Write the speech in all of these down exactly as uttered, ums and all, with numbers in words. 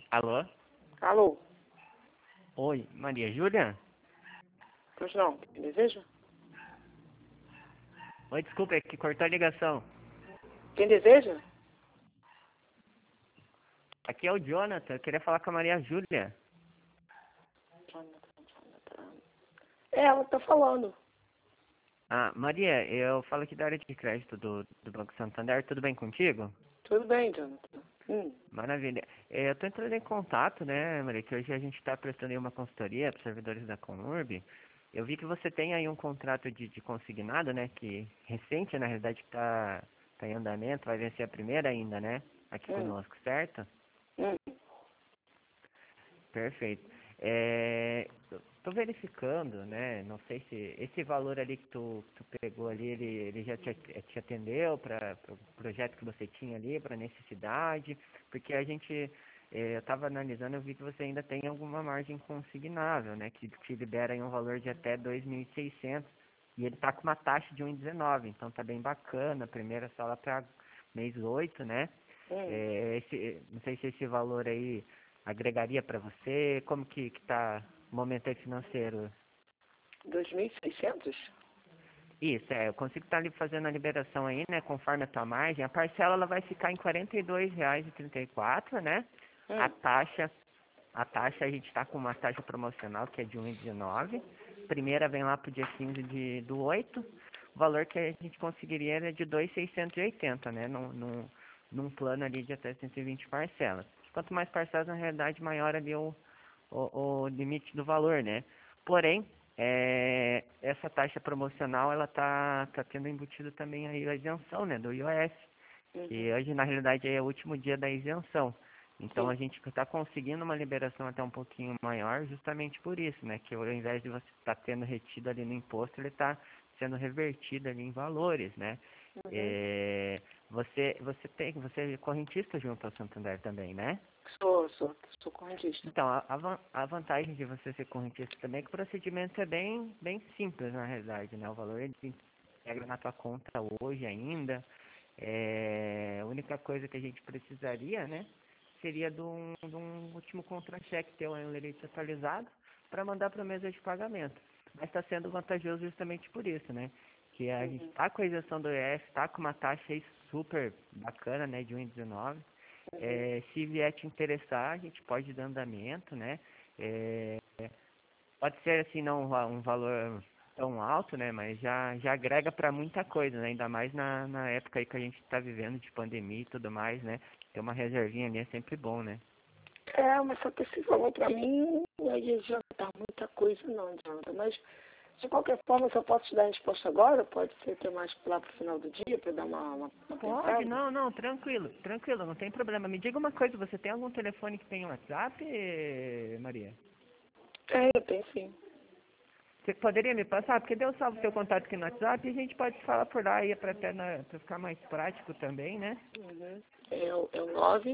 Alô? Alô? Oi, Maria Júlia? Pois não, que deseja? Oi, desculpa, é que cortou a ligação. Quem deseja? Aqui é o Jonathan, eu queria falar com a Maria Júlia. Jonathan, Jonathan. É, ela tá falando. Ah, Maria, eu falo aqui da área de crédito do, do Banco Santander, tudo bem contigo? Tudo bem, Jonathan. Hum. Maravilha. É, eu tô entrando em contato, né, Maria, que hoje a gente está prestando aí uma consultoria para os servidores da Conurb. Eu vi que você tem aí um contrato de, de consignado, né, que recente, na realidade, que está tá em andamento, vai vencer a primeira ainda, né, aqui Hum. conosco, certo? Hum. Perfeito. É, tô verificando, né? Não sei se esse valor ali que tu, tu pegou ali, ele, ele já te, te atendeu para o pro projeto que você tinha ali, para necessidade, porque a gente, é, eu estava analisando, eu vi que você ainda tem alguma margem consignável, né? Que te libera aí um valor de até dois mil e seiscentos e ele tá com uma taxa de um vírgula dezenove, então tá bem bacana. A primeira só lá para mês oito, né? Hum. É, esse, não sei se esse valor aí agregaria para você, como que que tá o momento aí financeiro? dois mil e seiscentos? Isso, é, eu consigo estar ali fazendo a liberação aí, né, conforme a tua margem. A parcela ela vai ficar em quarenta e dois reais e trinta e quatro, né? A Hum. taxa, a taxa a gente está com uma taxa promocional que é de um vírgula dezenove. Primeira vem lá pro dia quinze de, do oito. O valor que a gente conseguiria era de dois mil seiscentos e oitenta, né? Num, num, num plano ali de até cento e vinte parcelas. Quanto mais parcelas, na realidade, maior ali o, o, o limite do valor, né? Porém, é, essa taxa promocional, ela tá, tá tendo embutido também aí a isenção, né, do I O S, que Uhum. hoje, na realidade, é o último dia da isenção. Então, Sim. a gente está conseguindo uma liberação até um pouquinho maior justamente por isso, né, que ao invés de você estar tendo retido ali no imposto, ele está sendo revertido ali em valores, né. Uhum. É, você, você tem, você é correntista junto ao Santander também, né? Sou, sou, sou correntista. Então, a, a van- a vantagem de você ser correntista também é que o procedimento é bem, bem simples, na realidade, né? O valor ele integra na tua conta hoje ainda. É, a única coisa que a gente precisaria, né, seria de um, de um último contra-cheque teu aí, um lerite atualizado, para mandar para a mesa de pagamento. Mas está sendo vantajoso justamente por isso, né? Que a gente Uhum. está com a isenção do I R S, está com uma taxa aí super bacana, né, de um vírgula dezenove. Uhum. É, se vier te interessar, a gente pode dar andamento, né? É, pode ser assim, não um va- um valor tão alto, né? Mas já, já agrega para muita coisa, né? Ainda mais na, na época aí que a gente está vivendo de pandemia e tudo mais, né? Ter uma reservinha ali é sempre bom, né? É, mas só que esse valor pra mim não ia adiantar muita coisa não, Jonathan. Mas, de qualquer forma, se eu posso te dar a resposta agora, pode ser até mais lá pro final do dia, pra dar uma, uma, uma Pode, pensada. não, não, tranquilo, tranquilo, não tem problema. Me diga uma coisa, você tem algum telefone que tem WhatsApp, Maria? É, eu tenho sim. Você poderia me passar? Porque deu salvo seu contato aqui no WhatsApp e a gente pode falar por lá aí para até na, pra ficar mais prático também, né? Uhum. É, o- é o nove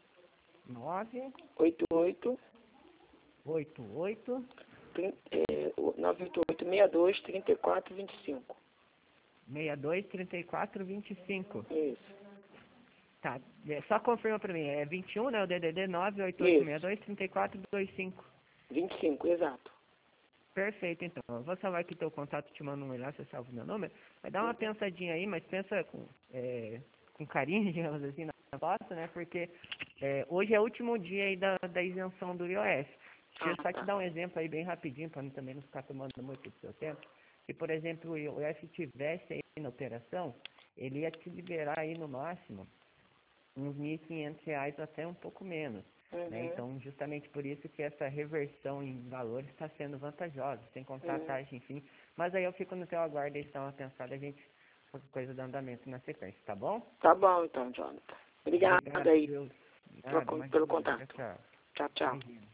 nove oito oito oito oito é, o nove oito oito seis dois trinta e quatro vinte e cinco. seis dois três quatro dois cinco. Isso, Tá, é, só confirma para mim, é vinte e um, né? O D D D nove oito oito seis isso, dois três quatro dois cinco. vinte e cinco, exato. Perfeito, então. Eu vou salvar aqui teu contato, te mando um e-mail, você salva o meu número. Vai dar uma Uhum. pensadinha aí, mas pensa com, é, com carinho, digamos assim, na bosta, né? Porque é, hoje é o último dia aí da, da isenção do I O S. Deixa Ah, eu só te tá. dar um exemplo aí bem rapidinho, para também não ficar tomando muito do seu tempo. Se, por exemplo, o I O S tivesse aí na operação, ele ia te liberar aí no máximo uns mil e quinhentos reais até um pouco menos. Né? Uhum. Então, justamente por isso que essa reversão em valores está sendo vantajosa, sem contar a Uhum. taxa, enfim. Mas aí eu fico no teu aguardo e dar uma pensada, a gente qualquer coisa do andamento na sequência, tá bom? Tá bom então, Jonathan. Obrigada Obrigado, aí viu? pela Nada, con- pelo imagina. Tchau, contato. tchau. Tchau, tchau. Imagina.